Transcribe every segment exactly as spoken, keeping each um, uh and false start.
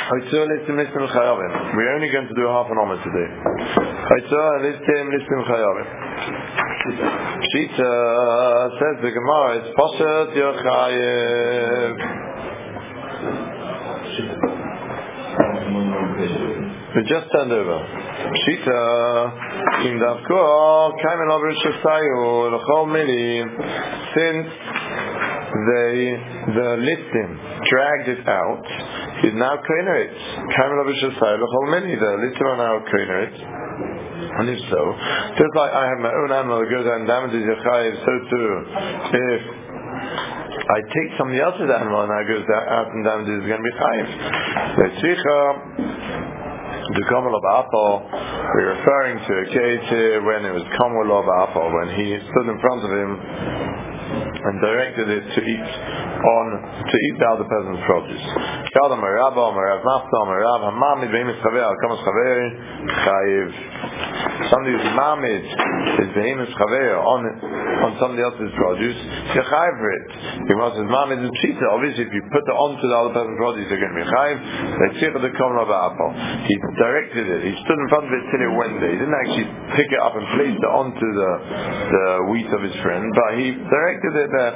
We're only going to do half an hour today. Pshita says the Gemara, it's Pashat Yochayev. We just turned over. Pshita Kim Davko Kaimel Abir Shasayu L'chol Mili. Since they the listing dragged it out, he's now koiner it. Kaimel Abir Shasayu L'chol Mili. The listing are now koiner it. And if so, just like I have my own animal that goes out and damages Yochayev, so too, if I take somebody else's animal and I goes out and damages, it's going to be chayiv. The Kamal of Apple, we're referring to a case here when it was Kamal of Apple, when he stood in front of him and directed it to eat on to eat the other person's produce. Somebody who's mamid is behemoth chaver on on somebody else's produce, you're chayiv for it. Because his mamid is pshita. Obviously, if you put it onto the other person's produce, you're going to be chayiv. The Kamal of Apple, he directed it. He stood in front of it till it went there. He didn't actually pick it up and place it onto the the wheat of his friend, but he directed it there.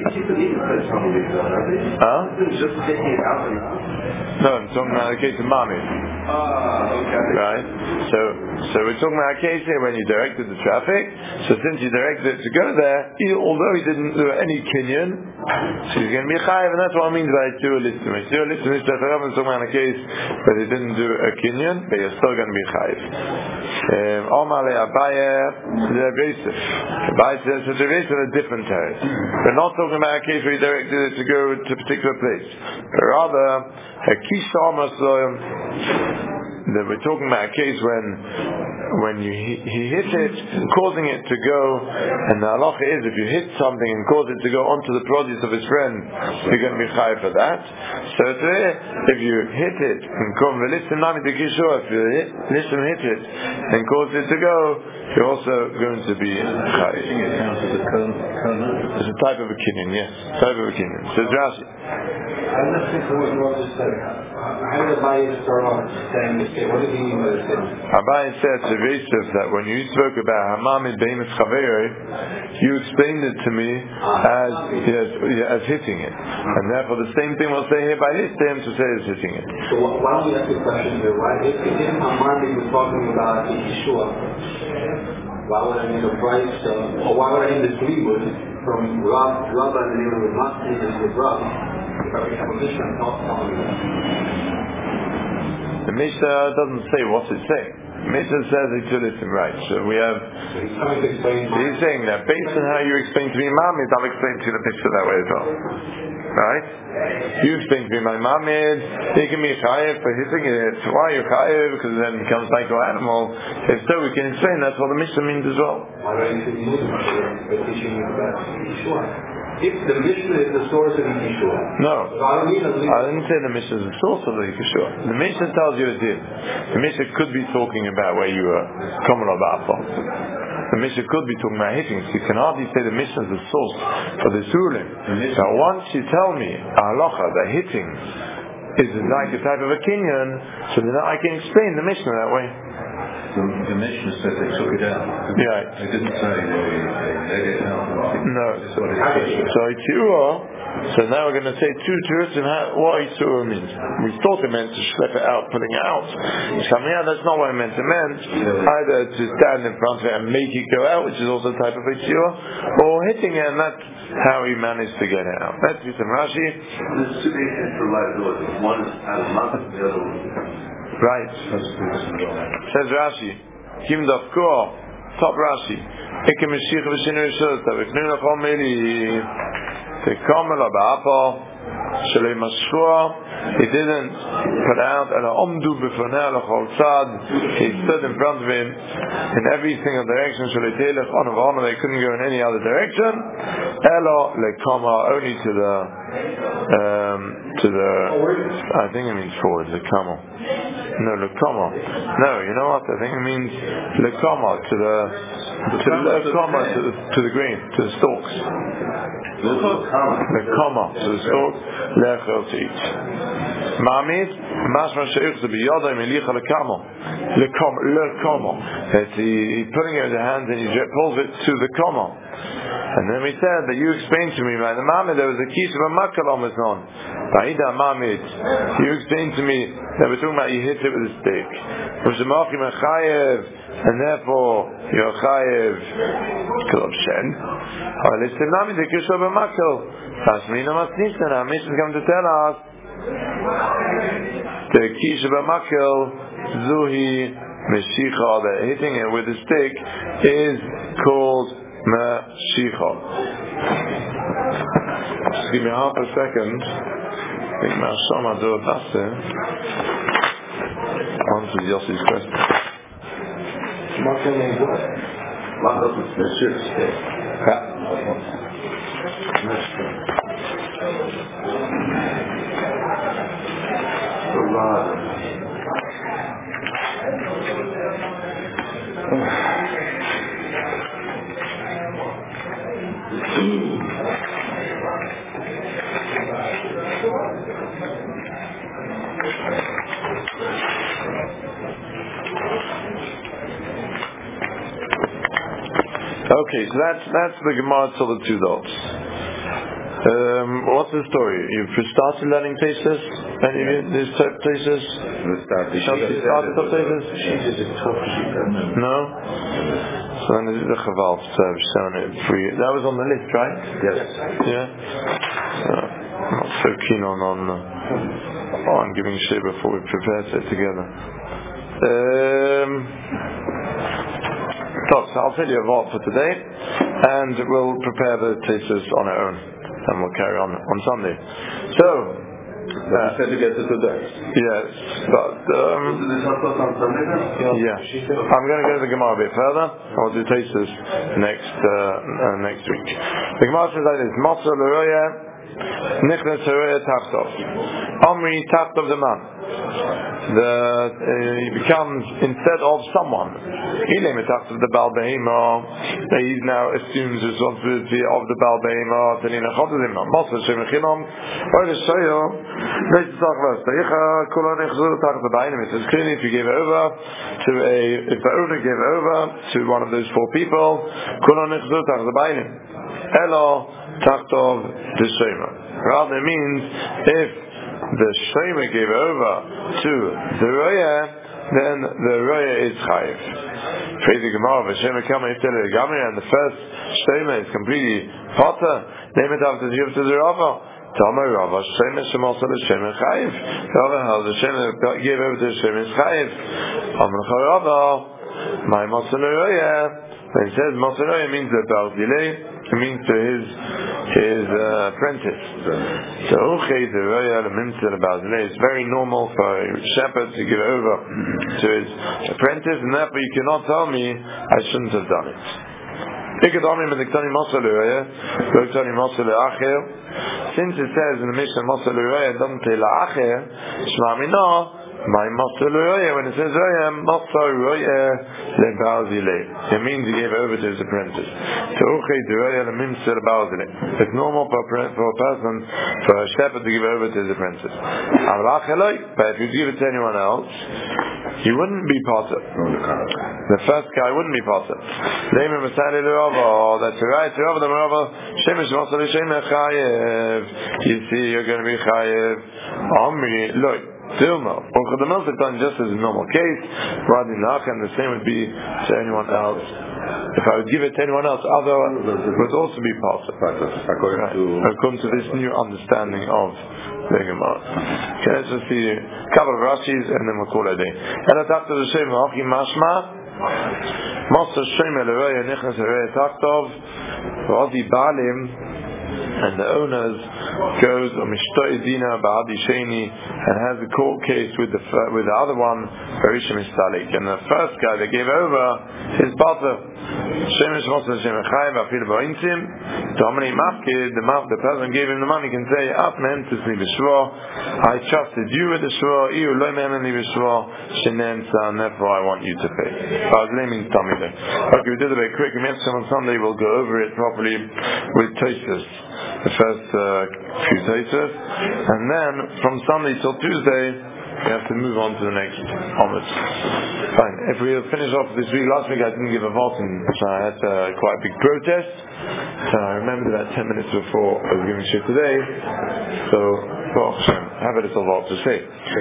Huh? Just taking it out and no, I'm talking about the case of Mamid. Ah, okay. Right? So so we're talking about a case here when you directed the traffic. So since you directed it to go there, he, although he didn't do any kinyan, so he's going to be chayiv, and that's what I mean by two listim. Two listim is that I'm talking about a case where they didn't do a kinyan, but you're still going to be chayiv. Omar le Abaye, the Abaye. Abaye says that there is a different terrace. We're not talking about a case where he directed it to go to a particular place, but rather a kisha masoyim. That we're talking about a case when when you he hit it, causing it to go, and the halacha is if you hit something and cause it to go onto the produce of his friend, you're going to be chayav for that. So today, if you hit it and come listen nami de kishur, if you hit, listen hit it and cause it to go, you're also going to be chayav. It's a type of a kinyan, yes, type of a kinyan. So Rashi. I'm not sure what you just said. How did Abaye start off saying this? What did he mean by this? Abaye said to Vesef that when you spoke about Hamamid Behemoth Chaver, you explained it to me as yes, as hitting it, and therefore the same thing we'll say here by this time to say is hitting it. So why don't we ask the question here? Why if didn't Hamamid was talking about Yeshua? Why would I need a price, uh, or why would I need this greenwood from Rav, Rav and the name of Matzi and Rav, if I have a mission, not telling me that? The Mishnah doesn't say what's it saying. The Mishnah says it's listen right. So we have. So he's trying to explain. He's saying that based on how you explain to me Mamid, I'll explain to you the Mishnah that way as well. Right? You explain to me my Mamid, he can be chayev for hitting it. Why are you chayev? Because then it becomes like an animal. If so, we can explain that's what the Mishnah means as well. Why do I need to be moving by teaching you about Yeshua? If the Mishnah is the source of the Yeshua. No. I, mean, I didn't say the Mishnah is the source of the Yeshua. The Mishnah tells you it is. The Mishnah could be talking about where you were common of Apple. The Mishnah could be talking about hitting. So you can hardly say the Mishnah is the source for this ruling. Now once you tell me halacha that hitting is like a type of a kinyan, so then I can explain the Mishnah that way. The, the Mishnah said they took it out. Yeah. They didn't say they, they let it out. No. So, so so now we're going to say two tourists and what Itzura means. We thought it meant to schlep it out, putting it out. Yeah, that's not what it meant. It meant either to stand in front of it and make it go out, which is also a type of Itzura, or hitting it, and that's how he managed to get it out. Let's see some Rashi. There's two cases for liability. One is out of month, the other one. Right. Says Rashi, Kim Dafko, top Rashi. Eke Meshich v'Shinur Shos, Taveknu Nachol Meli, Tekamel Aba'apa, Shalei Mashua. He didn't put out an Omdu B'Fonei L'Chol Tzad. He stood in front of him in every single direction. Shalei Telech on of honor. They couldn't go in any other direction. Elo Lekama, only to the um, to the. I think it means forward. Lekama. No, Lekama. No, you know what? I think it means Lekama to the to Lekama to the to the green to the stalks. The kama. So it's called lechel to eat. Mamid, mashma she'ich to be yoda milicha lekamo. Lekamo. Lekamo. He's putting it in the hands and he pulls it to the kama. And then we said that you explained to me, by the mamid, there was a kish of a makal on his own. Ba'ida mamid. You explained to me that we're talking about you hit it with a stick. V'shemachim achayev, and therefore you're chayev k'lov shen. But it's the mamid, the kish of a makal. Tashmina masnisan, our mission come to tell us the kish of a makal, zuhi meshicha, that hitting it with a stick is called Mashicha. Just give me half a second. I think Mashama do a basta. Answer Yossi's question. Makal means what? Makal is Mashiach. Okay, so that's that's the Gemara till the two dots. Um, what's the story? You've started learning Tesis? Any of you? These type Tesis? We started. You started top Tesis? No? So then this is the Chaval shown it for you. That was on the list, right? Yes. Yeah? So, I'm not so keen on on, uh, on giving shit before we prepare it together. Um, so I'll tell you a lot for today, and we'll prepare the Tesis on our own, and we'll carry on on Sunday. So, But you said to get to today. yes, but um, yeah, I'm going to go to the Gemara a bit further. I'll do Tesis next uh, uh, next week. The Gemara says like this: Matzah l'roya nichnas l'roya tachtov. Omri tachtov the man. The uh, he becomes instead of someone. He named it after the Baal Behema. He now assumes responsibility of the Baal Behema. Tanina Chodazimna. Matzah Shem Chinam. Oile Shoyo. Let's talk about Teicha. Kulon Echzur Tach the Bainim. It says clearly if you give over to a, if the owner gave over to one of those four people, Kulon Echzur Tach the Bainim. Elo Tachtov the Shema. Rather means if the Shema gave over to the Roya, then the Roya is Chayiv. Crazy Gemara, Shema Kama Yiftele Gamri, and the first Shema is completely potter. Name it after the Yiv to the Rava. Tamar Rava, Shema Shemasa the Shema Chayiv. Rava held the Shema gave over to the Shema is Chayiv. Amr Rava, my Masa Roya. When it says Masa Roya, means the Baal Dilei. It means to his his uh, apprentice. So it's very normal for a shepherd to give over to his apprentice, and therefore you cannot tell me I shouldn't have done it. Since it says in the Mishnah Masa l'Roya doesn't say la'acher, Shema Mina, my Masa l'Roya, when it says Roya, Masa Roya le'Baal-Zilei. It means he gave over to his apprentice. It's normal for a, for a person, for a shepherd to give over to his apprentice. But if you give it to anyone else, he wouldn't be potter. The first guy wouldn't be potter. That's right. You see, you're going to be chayev. Amri loy. Dilma. Or the milk done just as a normal case. Radi Nachan, the same would be to anyone else. If I would give it to anyone else, other would also be potter. According right. to according to this new understanding of the Gemara. Okay, let's just see a couple of Rashis and then we'll call it a day. And after the Shem Hachi Mashma, Master Shem Elorei Nichnas Elorei Tachtov, Radi Balim. and the owners goes on Mishtoi Dina Ba'adi Sheni and has a court case with the with the other one, Barisha Mistalik, and the first guy they gave over his butter. Shemesh Rosa Shemechai V'Afil Ba'intim. Domini Mafkid, the mouth, the person gave him the money can say, Af Mentisni B'Shvo, I trusted you with the Shvo, Iu Loi Menani B'Shvo, Shenensa, and therefore I want you to pay. Ba'azlei means Tamile. Okay, we did it very quick. On Sunday we'll go over it properly with Tosfos, the first uh, few Tosfos, and then from Sunday till Tuesday we have to move on to the next onwards. Fine. If we finish off this week, last week I didn't give a Volten, so I had uh, quite a big protest. So I remembered about ten minutes before I was giving shit today. So, well, have a little Volt to say.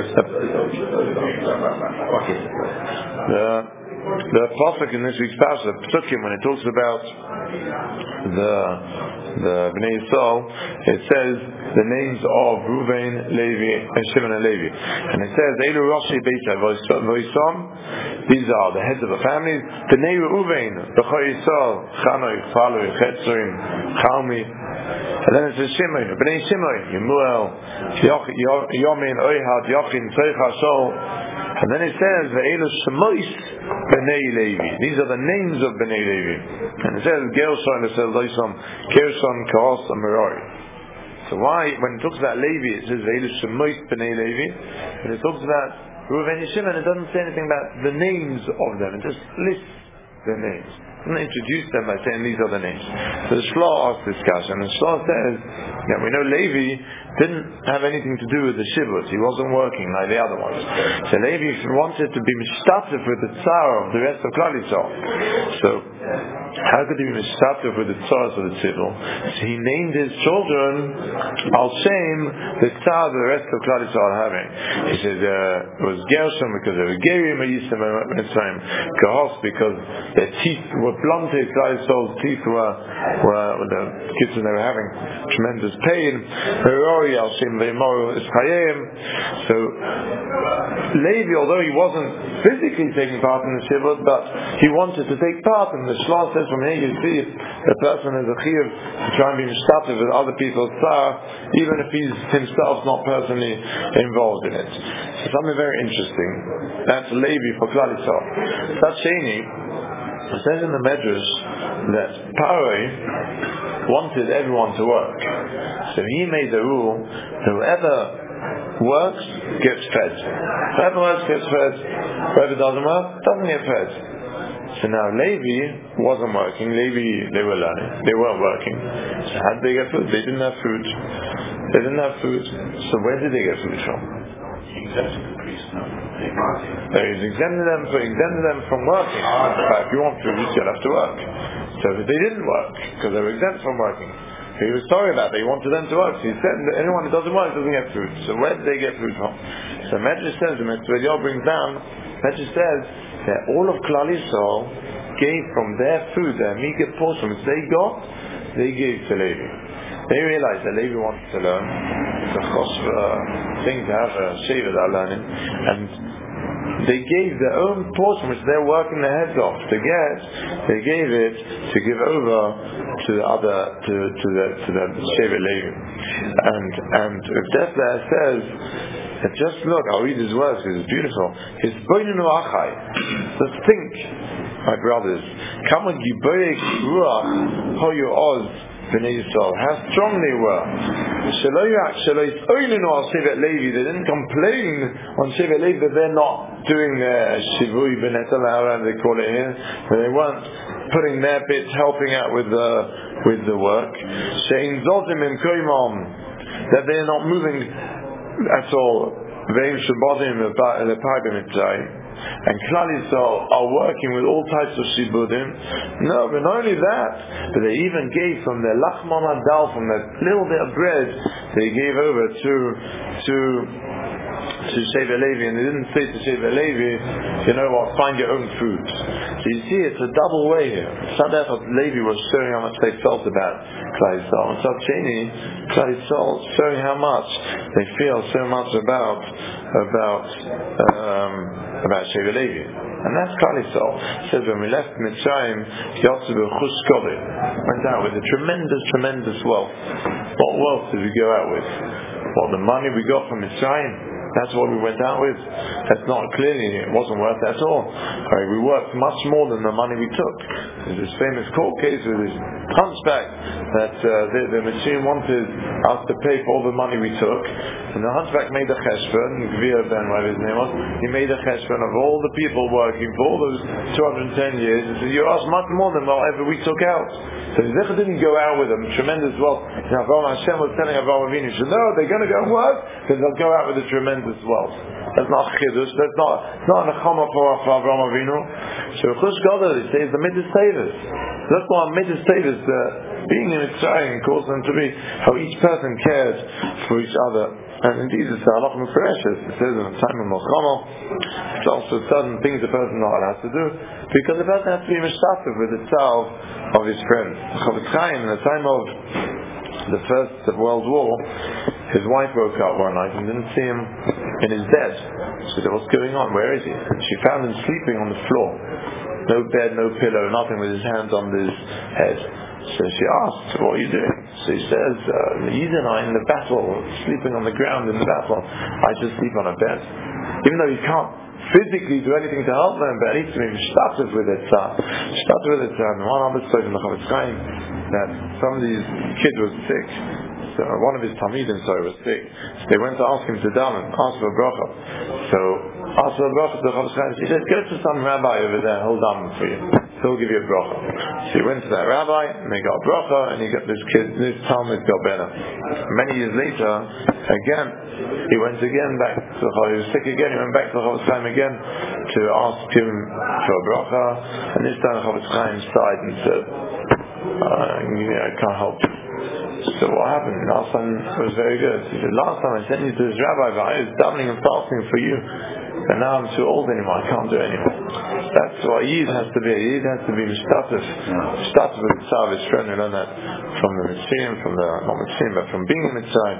The The pasuk in this week's parsha, Psukim, when it talks about the the Bnei Yisrael, it says the names of Reuven, Levi, and Shimon and Levi, and it says Elu Roshi Beitah Voisom. These are the heads of the families. Bnei Reuven, B'chor Yisrael, Chanoi, Faloi, Chetzrim, Chalmi. And then it says Shimon, Bnei Shimon, Yemuel, Yomin, Oyhad, Yochin, Tzeicha, Shol. And then it says Ve'elu Shemois Bnei Levi. These are the names of Bnei Levi. And it says Gershon, it says Loisam, Gershon, Kahos, and Merari. So why, when it talks about Levi, it says Ve'elu Shemois Bnei Levi. When it talks about Reuven and Shimon, it doesn't say anything about the names of them. It just lists their names. It doesn't introduce them by saying these are the names. So the Shloh asks this question, and the Shloh says that we know Levi didn't have anything to do with the shivut. He wasn't working like the other ones. So Levi wanted to be mishtatif with the tzar of the rest of Klal Yisrael. So how could he be mishtatif with the tzars of the tzivul? So he named his children al shem the tzar the rest of Klal Yisrael are having. He said uh, it was Gershon because they were gerim Yisrael Mitzrayim, Kahos because their teeth were blunted. Klal Yisrael's teeth were were the kids they were having tremendous pain. Merari al shem ve'imoru Israel. So Levi, although he wasn't physically taking part in the shivut, but he wanted to take part. And the Shloh says from here you see if a person is a chiyuv to try and be mishtatif with other people's tzar, even if he's himself not personally involved in it. So something very interesting. That's Levi for Klal Yisrael. Sacheni, it says in the Medrash that Paroi wanted everyone to work. So he made the rule, whoever works gets fed. Whoever works gets fed. Whoever doesn't work doesn't get fed. So now Levi wasn't working. Levi, they were learning. They weren't working. So how did they get food? They didn't have food. They didn't have food. So where did they get food from? He exempted the priest, no? So he's exempted them, so he exempted them from working. But if you want food, you'll have to work. So they didn't work because they were exempt from working. He was sorry about that. He wanted them to work. So he said that anyone who doesn't work doesn't get food. So where did they get food from? So Medrash says, the Medrash brings down, Medrash says that all of Klal Yisrael gave from their food, their meager portion which they got, they gave to Levi. They realized that Levi wanted to learn. It's a chosva thing to have a shaver that are learning, and they gave their own portion which they're working their heads off to get. They gave it to give over to the other to to the to the shaver Levi. And and if that there says that, just look, I'll read his words because it's beautiful. His boinenu achai. Just think, my brothers, kama giboyek ruach hoyu oz. Bnei Yisrael, how strong they were. They didn't complain on Shevet Levi that they're not doing their shivui b'netel, however they call it here, but they weren't putting their bits, helping out with the with the work. That they're not moving at all. And Klal Yisrael are working with all types of shibudim. No, but not only that, but they even gave from their lachman adal, from that little bit of bread, they gave over to to to Shevet Levi, and they didn't say to Shevet Levi, you know what, find your own food. So you see, it's a double way here. Sadeh Levi was showing how much they felt about Klal Yisrael, and Tzadcheni, Klal Yisrael showing how much they feel so much about about um, about Shevet Levi. And that's Klal Yisrael. It says when we left Mitzrayim, Yotzu b'chush kodeh, went out with a tremendous, tremendous wealth. What wealth did we go out with? Well, the money we got from Mitzrayim. That's what we went out with. That's not clearly, it wasn't worth that at all. Right, we worked much more than the money we took. There's this famous court case with this hunchback that uh, the, the machine wanted us to pay for all the money we took. And the hunchback made a cheshbon, Gvir Ben, whatever his name was, he made a cheshbon of all the people working for all those two hundred ten years. He said, you asked much more than whatever we took out. So he didn't go out with them. Tremendous wealth. Now, Hashem was telling Avraham Avinu, he said, no, they're going to go and work, because they'll go out with a tremendous wealth. That's not chiddush. That's not. It's not a nechama for Avraham Avinu. So Chush Gadol, he says the midas tavis. That's why midas tavis, uh, being in Mitzrayim, caused them to be how each person cares for each other. And indeed, it's halach mefereshes. It says in the time of Milchama, it's also certain things a person not allowed to do, because the person has to be mishtatev with the tzar of his friend. Chofetz Chaim, in the time of the First World War, his wife woke up one night and didn't see him in his bed. She said, what's going on? Where is he? And she found him sleeping on the floor. No bed, no pillow, nothing, with his hands on his head. So she asked, what are you doing? So he says, uh, Yid and I in the battle, sleeping on the ground in the battle. I just sleep on a bed. Even though he can't physically do anything to help them, but at least to be mishtatev with it. Mishtatev with it. And one other story from the Chofetz Chaim, that some of these kids was sick. So one of his talmidim, sorry, was sick. So they went to ask him to daven, ask for a bracha. So asked for a bracha to the Chofetz Chaim. He said, go to some rabbi over there, he'll daven for you. He'll give you a bracha. So he went to that rabbi, and they got a bracha, and he got this kid, this talmid got better. Many years later, again, he went again back to the Chofetz. He was sick again. He went back to the Chofetz Chaim again to ask him for a bracha. And this time the Chofetz Chaim sighed and said, uh, yeah, I can't help you. So what happened? Last time was very good. He said, last time I sent you to this rabbi, but I was davening and fasting for you. And now I'm too old anymore. I can't do it anymore. That's what Yid has to be. Yid has to be mishtatev. Mishtatev with the tzar of his friend. We learn that from the Mitzrayim, from the, not Mitzrayim, but from being in Mitzrayim.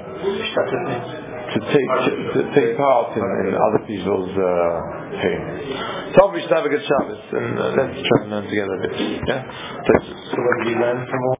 To take, to take part in, in other people's uh, pain. So we should have a good Shabbos, and uh, let's try and learn together a bit. Yeah? So what did you learn from all?